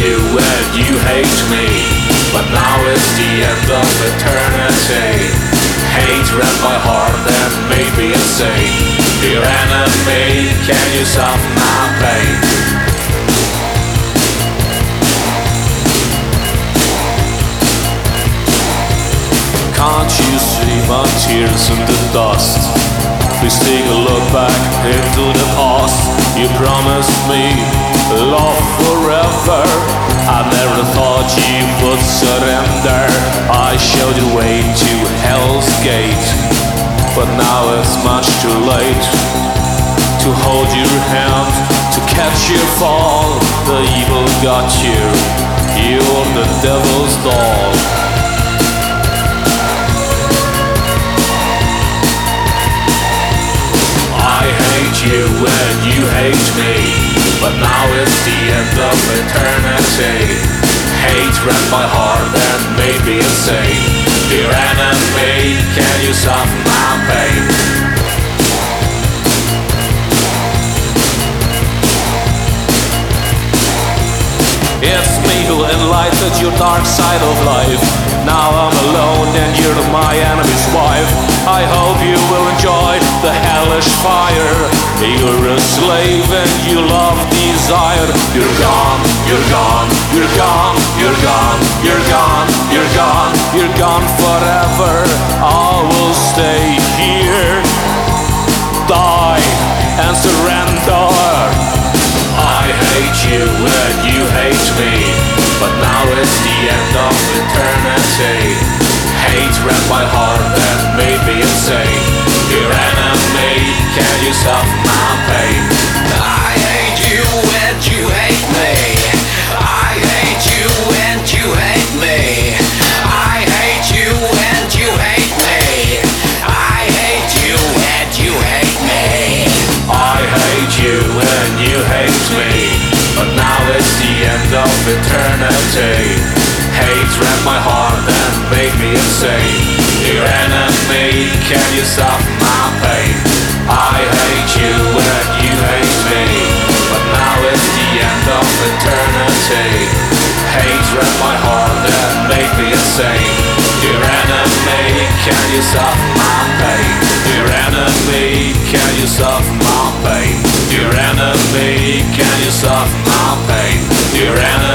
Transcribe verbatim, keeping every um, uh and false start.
you and you hate me, but now it's the end of eternity. Hate rent my heart and made me insane. Dear enemy, can you soften my pain? Can't you see my tears in the dust? Please take a look back into the past. You promised me love forever. I never thought you would surrender. I showed you way to Hell's Gate, but now it's much too late to hold your hand, to catch your fall. The evil got you, you're the devil's doll. I hate you and you hate me, but now it's the end of eternity. Hate rent my heart and made me insane. Dear enemy, can you soften my pain? It's me who enlightened your dark side of life. Now I'm alone and you're my enemy's wife. I hope you will enjoy the hellish fire. You're a slave and you love desire. You're gone, you're gone, you're gone, you're gone, you're gone, you're gone, you're gone forever. I will stay here, die and surrender. I hate you and you hate me, but now it's the end of eternity. Hate rent my heart and made me insane. Dear enemy, can you soften my pain? I hate you and you hate me. I hate you and you hate me. I hate you and you hate me. I hate you and you hate me. I hate you and you hate me, but now it's the end of eternity. Hate rent my heart and made me insane. Dear enemy, can you soften my pain? I hate you and you hate me, but now it's the end of eternity. Hate rent my heart and made me insane. Dear enemy, can you soften my pain? Dear enemy, can you soften my pain? Dear enemy, can you soften my pain? Dear enemy